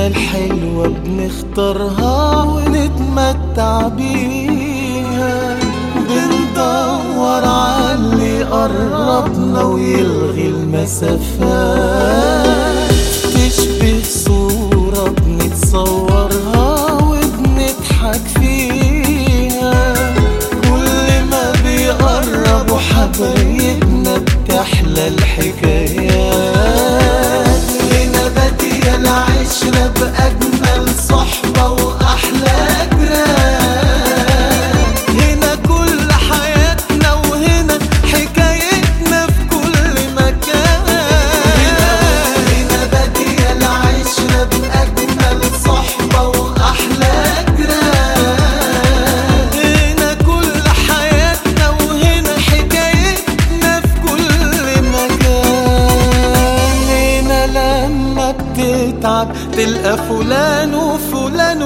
أجمل حلوة بنختارها ونتمتع بيها، بندور عاللي قربنا ويلغي المسافات، تشبه صورة بنتصورها وبنضحك فيها، كل ما بيقربوا حبايبنا بتحلى الحكايات، هنا بادية العشرة بأجمل صحبة وأحلى جيران، هنا كل حياتنا وهنا حكايتنا في كل مكان، هنا بادية العشرة بأجمل صحبة وأحلى جيران، هنا كل حياتنا وهنا حكايتنا في كل مكان، هنا لما بتتعب تلقى فلان وفلان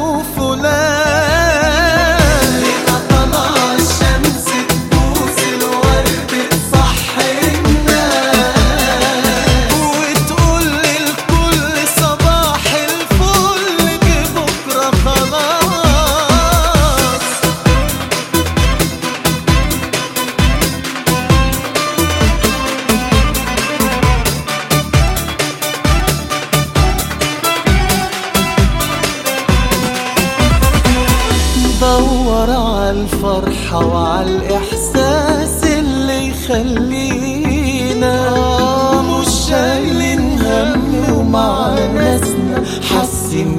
وفلان، هنا طلع الشمس تبوس الورد تصحي الناس، وتقول للكل صباح الفل جه بكرة خلاص. دور عالفرحة وعالإحساس اللي يخلينا مش شايلين هم، ومع ناسنا حاسين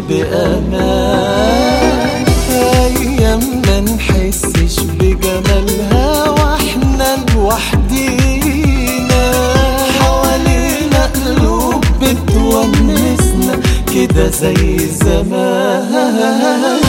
بأمان، أيامنا نحسش بجمالها واحنا لوحدينا، حوالينا قلوب بتونسنا كده زي زمان.